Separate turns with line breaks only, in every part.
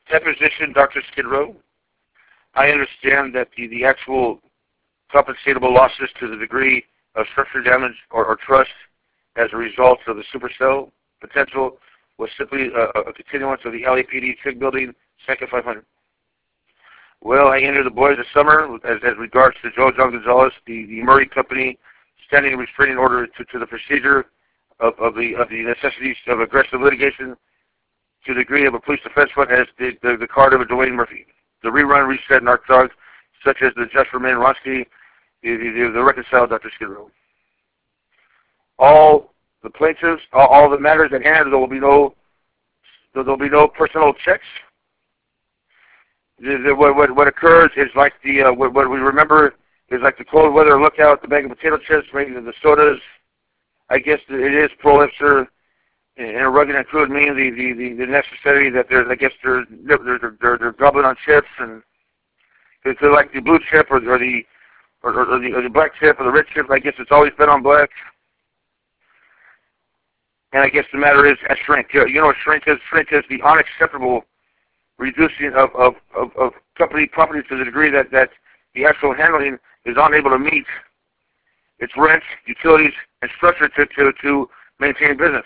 Deposition, Dr. Skid Row. I understand that the actual compensatable losses to the degree of structure damage or trust as a result of the supercell potential was simply a continuance of the LAPD trig building, Sector 500. Well, I entered the boys this summer as regards to Joe John Gonzalez, the Murray Company, standing a restraining order to the procedure of the necessities of aggressive litigation to the degree of a police defense fund as the card of a Dwayne Murphy. The rerun, reset, narc dogs, such as the Just Remain Ronsky, the reconciled Dr. Skid Row. All the plaintiffs, all the matters at hand, there will be no personal checks. What occurs is like what we remember is like the cold weather lookout, the bag of potato chips, maybe the sodas. I guess it is prolapser in a rugged and crude mean the necessity that they're gobbling on chips, and it's like the blue chip or the black chip or the red chip. I guess it's always been on black. And I guess the matter is a shrink. You know what shrink is? Shrink is the unacceptable reducing of company property to the degree that the actual handling is unable to meet its rent, utilities, and structure to maintain business.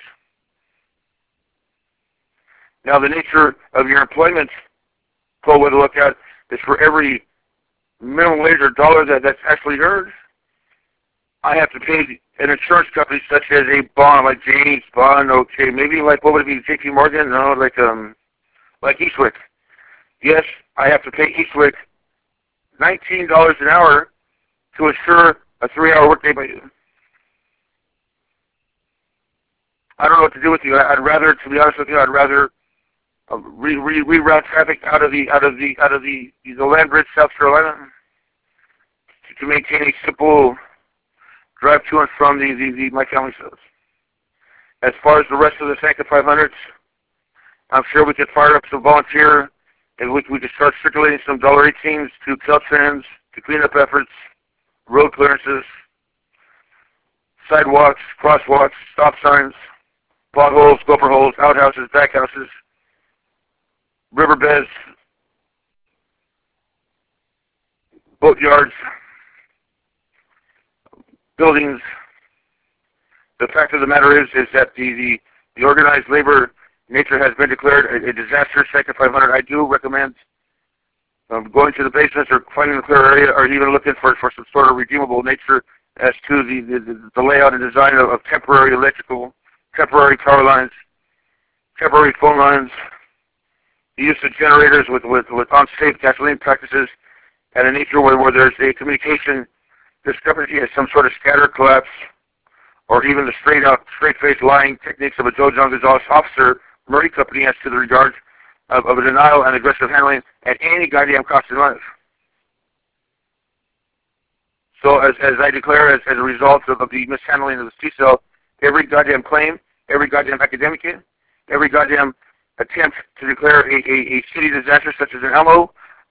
Now, the nature of your employment, cold weather lookout, is for every minimum wage or dollar that's actually earned, I have to pay an insurance company such as a bond, like James Bond, okay, maybe like, what would it be, J.P. Morgan? No, like Eastwick. Yes, I have to pay Eastwick $19 an hour to assure a 3-hour workday by you. I don't know what to do with you. I'd rather, to be honest with you, I'd rather reroute traffic out of the land bridge, South Carolina, to maintain a simple drive to and from my family's house. As far as the rest of the Sector 500s, I'm sure we could fire up some volunteer, and we could start circulating some $18s to Caltrans, to cleanup efforts, road clearances, sidewalks, crosswalks, stop signs, potholes, gopher holes, outhouses, backhouses, riverbeds, boat yards, buildings. The fact of the matter is that the organized labor nature has been declared a disaster. Sector 500. I do recommend going to the basements or finding a clear area, or even looking for some sort of redeemable nature as to the layout and design of temporary electrical, temporary power lines, temporary phone lines, the use of generators with unsafe gasoline practices, and a nature where there's a communication discrepancy as some sort of scatter collapse, or even the straight-faced lying techniques of a Joe John Gonzalez officer, Murray Company, as to the regard of a denial and aggressive handling at any goddamn cost in life. So as I declare, as a result of the mishandling of the C-cell, every goddamn claim, every goddamn academic, every goddamn attempt to declare a city disaster such as an Elmo,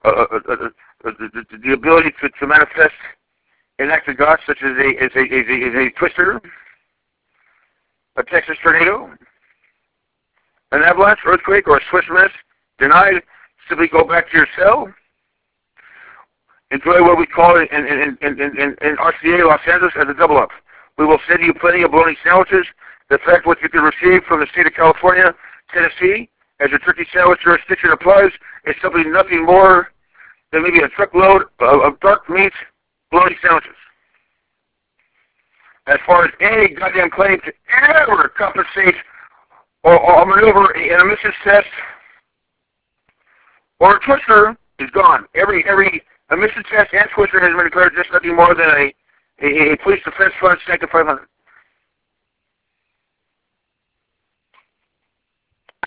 the ability to manifest an act of God such as a twister, a Texas tornado, an avalanche, earthquake, or a Swiss miss, denied. Simply go back to your cell. Enjoy what we call in RCA Los Angeles as a double up. We will send you plenty of bologna sandwiches. The fact what you can receive from the state of California, Tennessee, as your turkey sandwich jurisdiction applies, is simply nothing more than maybe a truckload of dark meat bologna sandwiches. As far as any goddamn claim to ever compensate or maneuver an emissions test or a twister is gone. Every emissions test and twister has been declared just nothing more than a police defense fund, Sector 500.